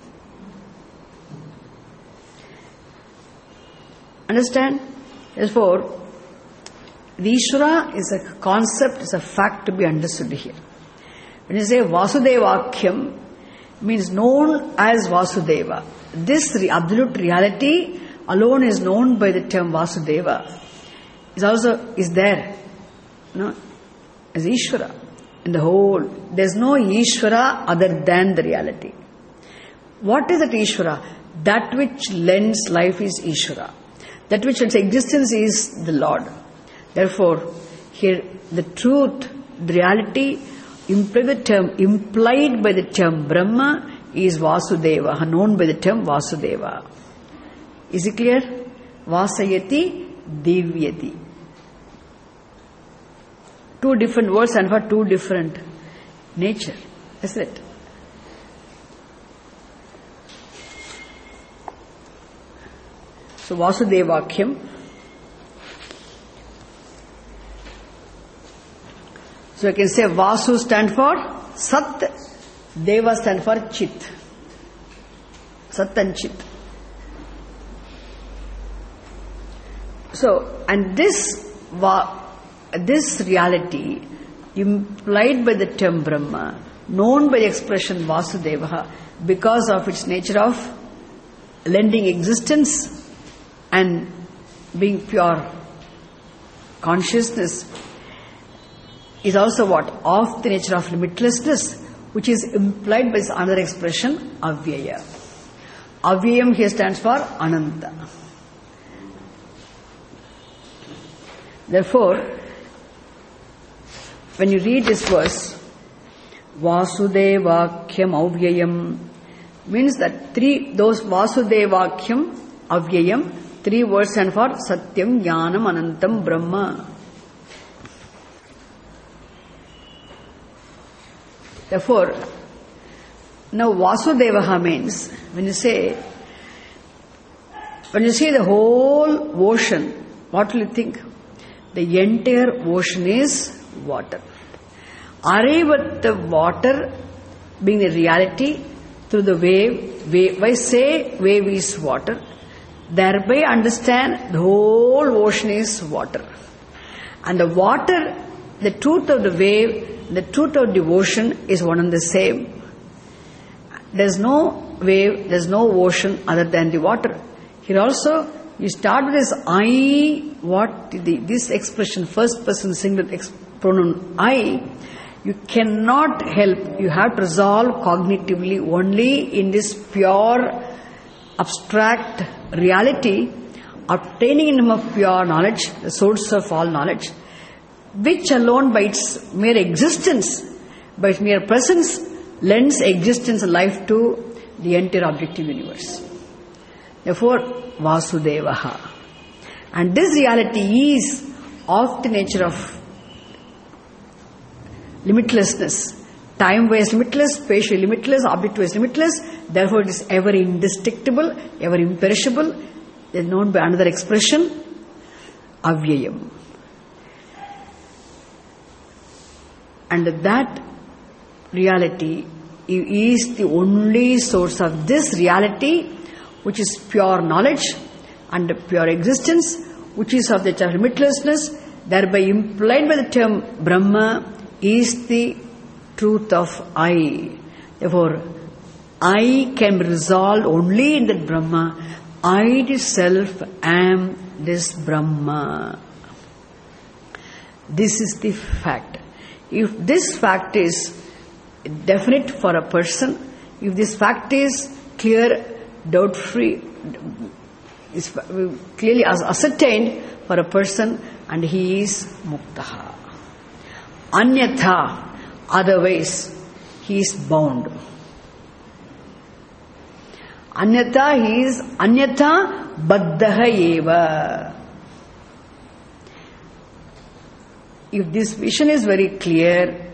Understand? Therefore, the Ishvara is a concept, is a fact to be understood here. When you say Vasudevakyam, means known as Vasudeva. This re- absolute reality alone is known by the term Vasudeva. Is also is there, no, as Ishvara in the whole. There is no Ishvara other than the reality. What is that Ishvara? That which lends life is Ishvara. That which lends existence is the Lord. Therefore, here the truth, the reality implied, the term, implied by the term Brahma is Vasudeva, known by the term Vasudeva. Is it clear? Vasayati, Divyati. Two different words and for two different nature. That's it. So Vasudevakyam. So I can say Vasu stand for Sat, Deva stand for Chit. Sat and Chit. So, and this this reality implied by the term Brahma, known by the expression Vasudeva, because of its nature of lending existence and being pure consciousness, is also what? Of the nature of limitlessness, which is implied by another expression, Avyaya. Avyayam here stands for Ananta. Therefore, when you read this verse, Vasudevakyam Avyayam, means that three, those Vasudevakyam, Avyayam. Three words stand for Satyam, Jnanam, Anantam, Brahma. Therefore, now Vasudevaha means, when you say, when you see the whole ocean, what will you think? The entire ocean is water. Arrive at the water being the reality through the wave. wave. Why say wave is water? Thereby understand the whole ocean is water. And the water, the truth of the wave, the truth of the ocean is one and the same. There is no wave, there is no ocean other than the water. Here also, you start with this I, what the, this expression, first person singular ex- pronoun I, you cannot help, you have to resolve cognitively only in this pure, abstract reality, obtaining in him of pure knowledge, the source of all knowledge, which alone by its mere existence, by its mere presence, lends existence and life to the entire objective universe. Therefore, Vasudevaha. And this reality is of the nature of limitlessness. Time-wise limitless, spatially limitless, object-wise limitless. Therefore, it is ever indestructible, ever imperishable. It is known by another expression, Avyayam. And that reality is the only source of this reality, which is pure knowledge and pure existence, which is of the nature of limitlessness, thereby implied by the term Brahma, is the truth of I. Therefore, I can be resolved only in that Brahma. I itself am this Brahma. This is the fact. If this fact is definite for a person, if this fact is clear, doubt-free, is clearly ascertained for a person, and he is muktaha. Anyatha, otherwise, he is bound. Anyatha, he is anyatha baddhaha eva. If this vision is very clear,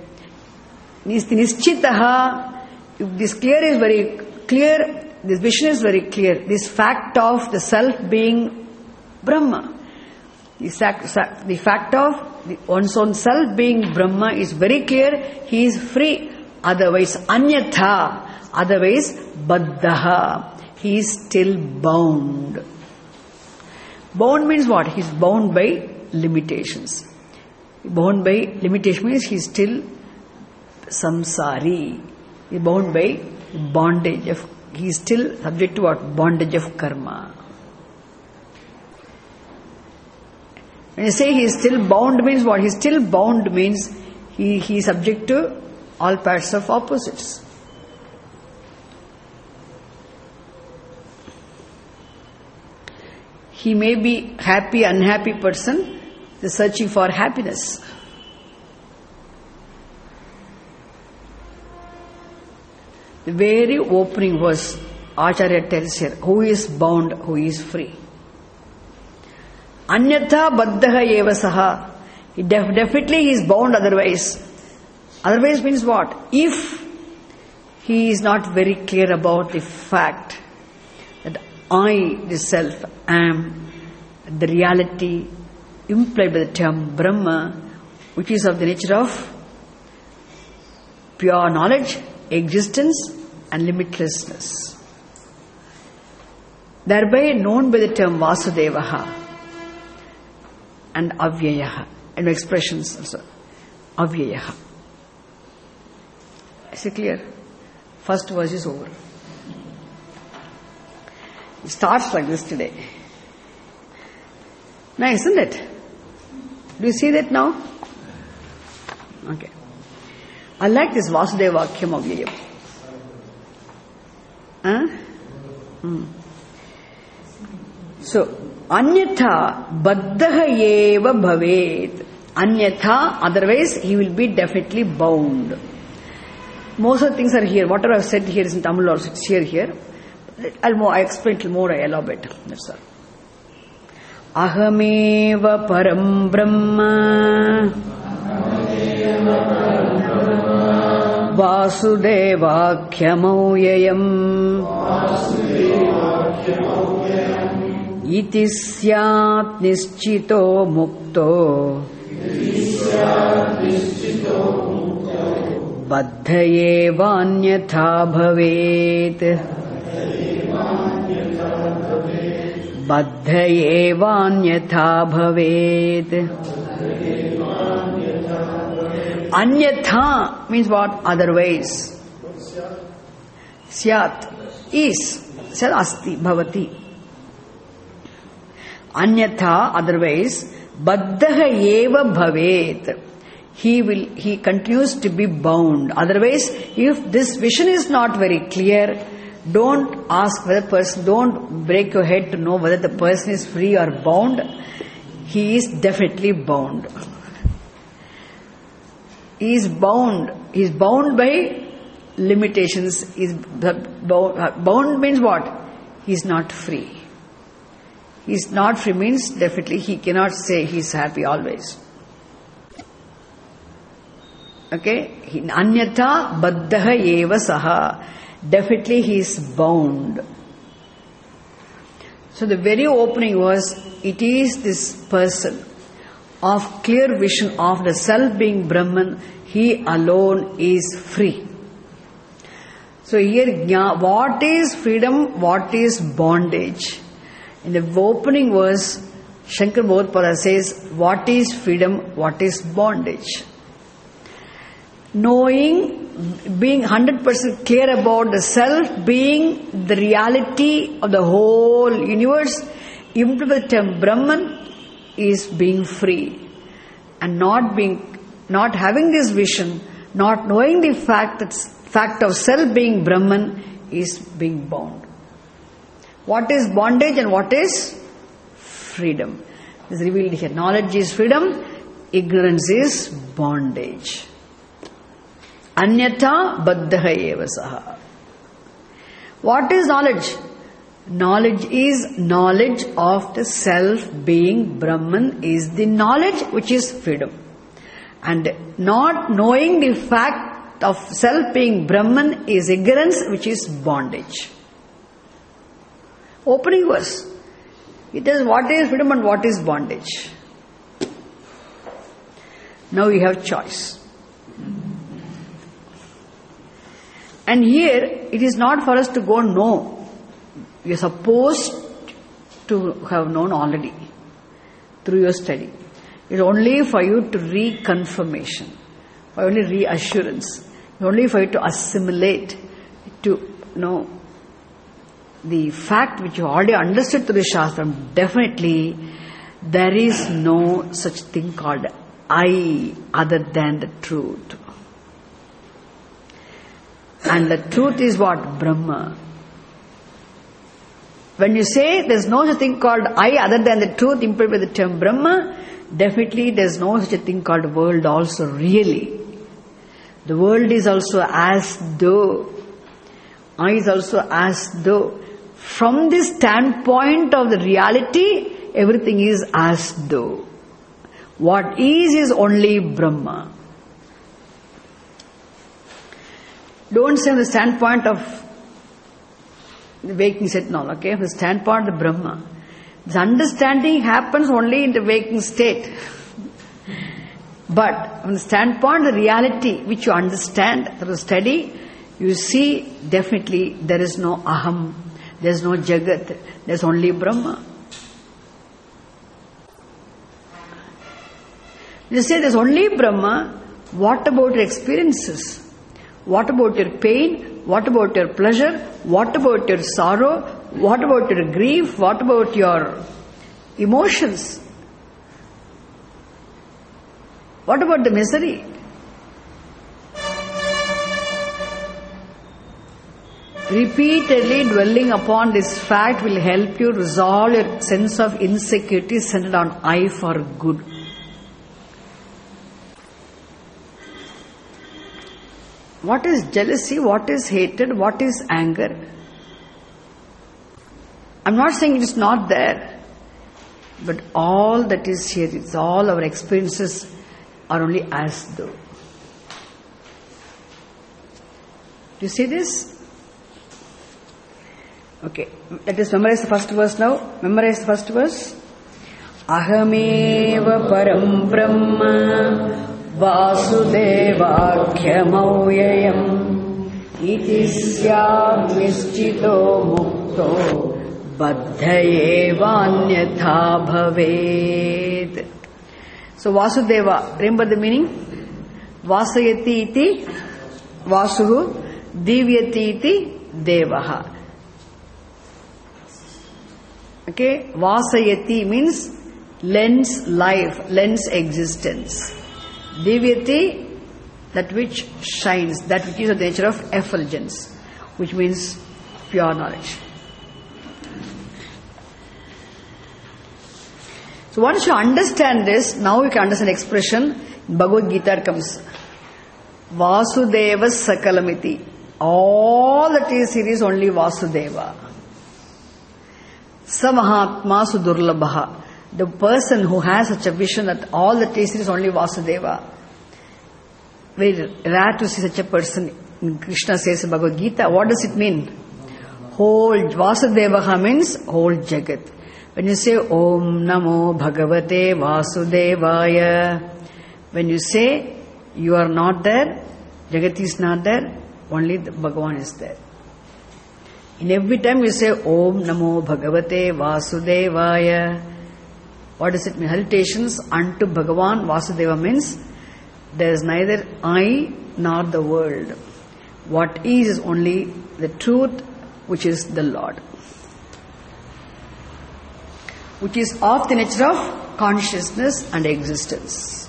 nischitaha, if this clear is very clear, this vision is very clear, this fact of the self being Brahma, the fact, the fact of the one's own self being Brahma is very clear, he is free. Otherwise, anyatha, otherwise, baddhaha, he is still bound. Bound means what? He is bound by limitations. Bound by limitation means he is still samsari. He is bound by bondage of, he is still subject to what? Bondage of karma. When you say he is still bound means what? He is still bound means he, he is subject to all parts of opposites. He may be happy, unhappy person, is searching for happiness. The very opening verse, Acharya tells here, who is bound, who is free. Anyatha baddhaha eva saha. He def- definitely he is bound otherwise. Otherwise means what? If he is not very clear about the fact that I, the self, am the reality implied by the term Brahma, which is of the nature of pure knowledge, existence and limitlessness. Thereby known by the term Vasudevaha and Avyayaha, and expressions also. Avyayaha. Is it clear? First verse is over. It starts like this today. Nice, isn't it? Do you see that now? Okay. I like this Vasudeva Vakyam Avyayam. Huh? Hmm. So, Anyatha baddhaha eva bhavet. Anyatha, otherwise he will be definitely bound. Most of the things are here. Whatever I have said here is in Tamil also. It's here, here. I'll more, I explain it more, I elaborate. That's all. Ahameva param brahma Vasudevakhyamauyayam Iti syat nischito mukto Baddhayevanyatha bhavet Baddhayevanyatha bhavet. Anyatha means what? Otherwise. Syat is. Syat asti bhavati. Anyatha, otherwise. Baddhayeva bhavet. He will, he continues to be bound. Otherwise, if this vision is not very clear, don't ask whether person, don't break your head to know whether the person is free or bound. He is definitely bound. He is bound. He is bound by limitations. He is bound, bound means what? He is not free. He is not free means definitely he cannot say he is happy always. Okay? Anyatha baddha eva saha. Definitely he is bound. So the very opening was, it is this person of clear vision of the self being Brahman, he alone is free. So here, what is freedom, what is bondage? In the opening verse, Shankar Bhagavad says, what is freedom, what is bondage? Knowing, being one hundred percent clear about the self being the reality of the whole universe, implied by the term Brahman is being free. And not being, not having this vision, not knowing the fact that fact of self being Brahman is being bound. What is bondage and what is freedom? This is revealed here. Knowledge is freedom, ignorance is bondage. Anyatha baddha eva saha. What is knowledge? Knowledge is knowledge of the self being Brahman is the knowledge which is freedom. And not knowing the fact of self being Brahman is ignorance which is bondage. Opening verse. It is what is freedom and what is bondage. Now you have choice. And here, it is not for us to go know. You are supposed to have known already through your study. It is only for you to reconfirmation, for only reassurance, only for you to assimilate, to know the fact which you already understood through the Shastra. Definitely, there is no such thing called I other than the truth. And the truth is what? Brahma. When you say there is no such thing called I other than the truth implied by the term Brahma, definitely there is no such a thing called world also really. The world is also as though. I is also as though. From this standpoint of the reality, everything is as though. What is is only Brahma. Don't say from the standpoint of the waking state, no, okay? From the standpoint of the Brahma. This understanding happens only in the waking state. But from the standpoint of the reality which you understand through study, you see definitely there is no aham, there is no jagat, there is only Brahma. You say there is only Brahma, what about your experiences? What about your pain? What about your pleasure? What about your sorrow? What about your grief? What about your emotions? What about the misery? Repeatedly dwelling upon this fact will help you resolve your sense of insecurity centered on I for good. What is jealousy? What is hatred? What is anger? I'm not saying it is not there, but all that is here, it's all our experiences are only as though. Do you see this? Okay, let us memorize the first verse now. Memorize the first verse. Ahameva param brahma vasudevakhyamavyayam iti syam nischito mukto baddhayevanyatha bhaved. So Vasudeva, remember the meaning? Vasayati iti Vasuhu, Divyati iti Devaha. Okay, Vasayati means lends life, lends existence. Divyati, that which shines, that which is of the nature of effulgence, which means pure knowledge. So once you understand this, now you can understand the expression. Bhagavad Gita comes Vasudeva Sakalamiti. All that is here is only Vasudeva. Samahatma Sudurlabha. The person who has such a vision that all that is here is only Vasudeva. Very rare to see such a person. Krishna says in Bhagavad Gita, what does it mean? Whole Vasudevaha means whole Jagat. When you say Om Namo Bhagavate Vasudevaya, when you say you are not there, Jagat is not there, only the Bhagavan is there. In every time you say Om Namo Bhagavate Vasudevaya, what does it mean? Halitations unto Bhagavan. Vasudeva means there is neither I nor the world. What is is only the truth, which is the Lord, which is of the nature of consciousness and existence.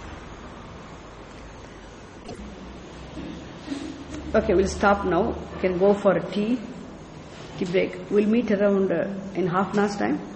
Okay, we'll stop now. We can go for a tea, tea break. We'll meet around uh, in half an hour's time.